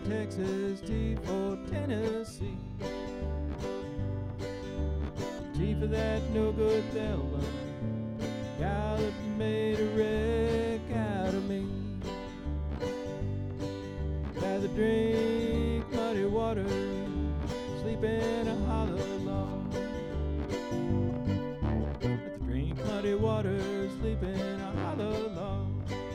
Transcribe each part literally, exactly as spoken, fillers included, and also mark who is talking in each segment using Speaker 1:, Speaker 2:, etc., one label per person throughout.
Speaker 1: Texas, T for Tennessee. T for that no good Thelma, gal that made a wreck out of me. Rather drink muddy water, sleep in a hollow log. Rather drink muddy water, sleep in a hollow log.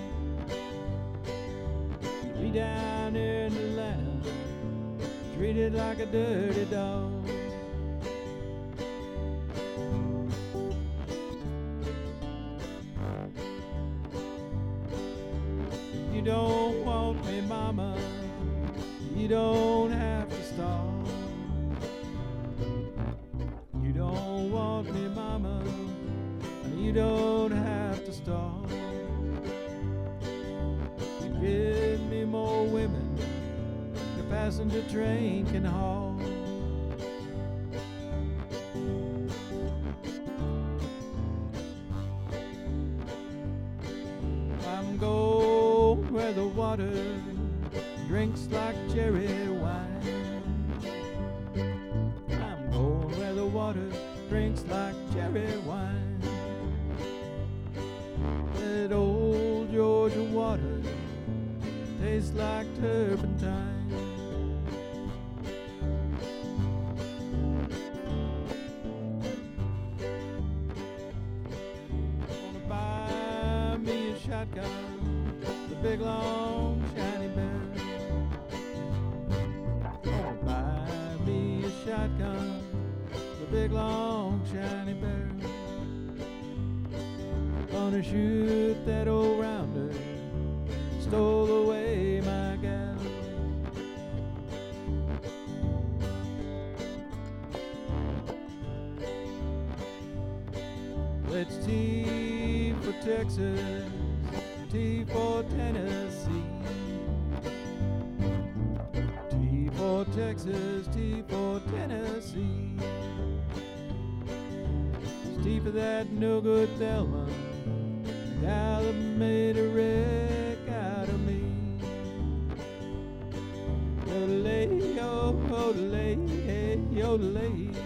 Speaker 1: Be down here in Atlanta, treated like a dirty dog. You don't want me, mama, you don't have to starve. You don't want me, mama, you don't have to starve. You give me more women the passenger train can haul. I'm going where the water drinks like cherry wine. I'm going where the water drinks like cherry wine. That old Georgia water tastes like turpentine. Gonna buy me a shotgun, the big long shiny barrel. Gonna buy me a shotgun, the big long shiny barrel. Gonna shoot that old rounder, stole away my gal. It's T for Texas, T for Tennessee. T for Texas, T for Tennessee. It's T for that no good Thelma, gal that made a wreck out of me. Yodelay, yo, yodelay, hey, yodelay.